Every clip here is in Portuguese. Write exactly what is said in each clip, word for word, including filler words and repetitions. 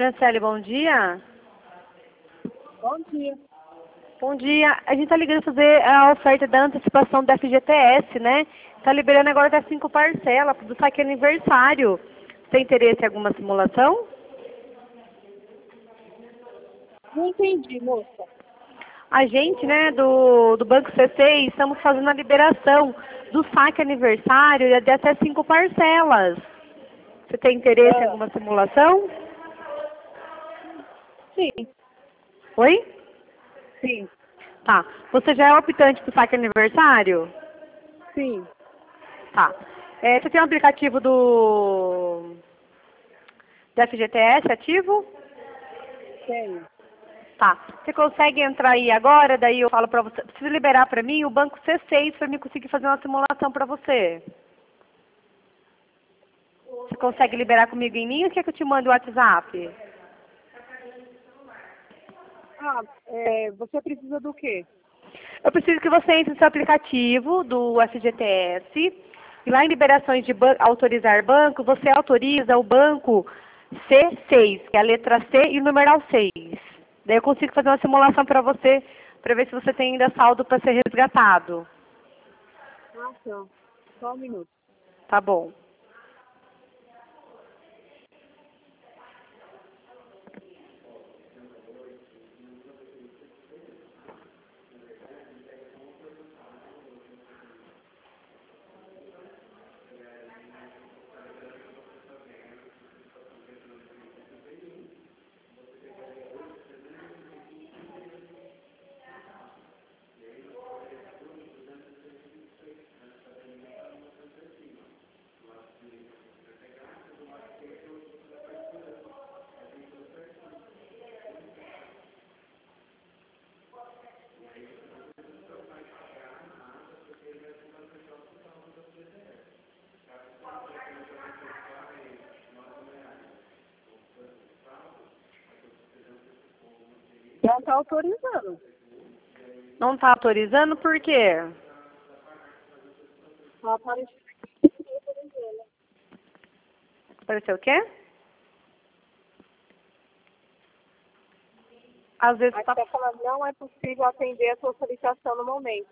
Franciele, bom dia. Bom dia. Bom dia. A gente está ligando para fazer a oferta da antecipação da F G T S, né? Está liberando agora até cinco parcelas do saque aniversário. Tem interesse em alguma simulação? Não entendi, moça. A gente, né, do, do Banco C C, estamos fazendo a liberação do saque aniversário de até cinco parcelas. Você tem interesse em Ah, alguma simulação? sim, Oi? sim, Tá. Você já é optante para o saque aniversário? sim. Tá. É, você tem um aplicativo do, do F G T S ativo? Tenho. Tá. Você consegue entrar aí agora, daí eu falo pra você, precisa liberar pra mim o banco C seis pra mim conseguir fazer uma simulação pra você. Você consegue liberar comigo em linha ou quer que eu te mande o WhatsApp? Ah, é, você precisa do quê? Eu preciso que você entre no seu aplicativo do F G T S e lá em liberações de ban autorizar banco, você autoriza o banco C seis, que é a letra C e o numeral seis. Daí eu consigo fazer uma simulação para você, para ver se você tem ainda saldo para ser resgatado. Ah, tá. Só um minuto. Tá bom. Não está autorizando. Não está autorizando por quê? Está aparecendo aqui que não autorizando. Apareceu o quê? Às vezes Aí está... está falando, não é possível atender a sua solicitação no momento.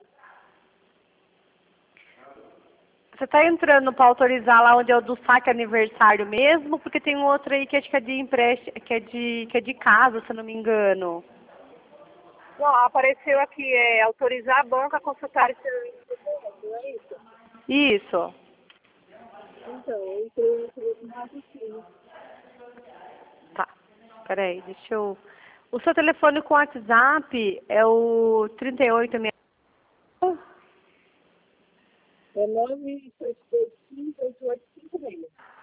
Você está entrando para autorizar lá onde é o do saque aniversário mesmo, porque tem um outro aí que acho que é de empréstimo, que é de, que é de casa, se eu não me engano. Não, apareceu aqui, é autorizar a banca a consultar esse serviço do cliente, não é isso? Isso. Então, eu entrei no raciocínio. Tá. Peraí, deixa eu... O seu telefone com WhatsApp é o trinta e oito sessenta e nove? É nove sete dois cinco oito oito cinco seis.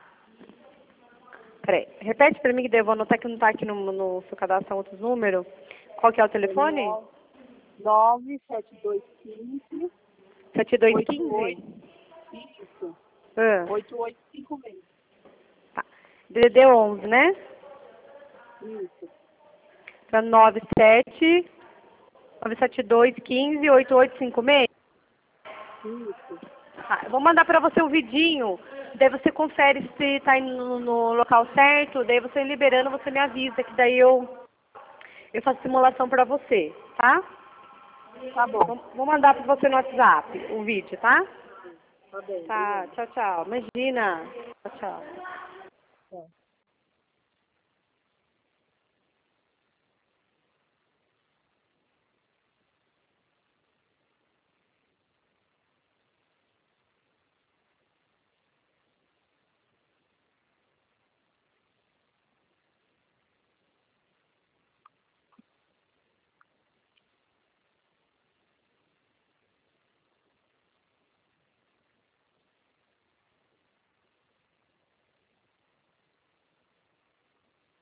Peraí, repete para mim que daí eu vou anotar que não está aqui no, no seu cadastro são outros números. Qual que é o É telefone? nove sete dois cinco sete dois oito um oito cinco? isso, Ah, oito oito cinco seis. tá. D D D onze, né? Isso, Para nove sete nove sete dois um cinco oito oito cinco seis. isso. Tá, eu vou mandar para você um vidinho, daí você confere se está indo no, no local certo, daí você liberando, você me avisa, que daí eu, eu faço simulação para você, tá? Tá bom. Vou, vou mandar para você no WhatsApp o vídeo, tá? Tá bom, Tá, obrigada. tchau, tchau. Imagina. Tchau, tchau. Tá.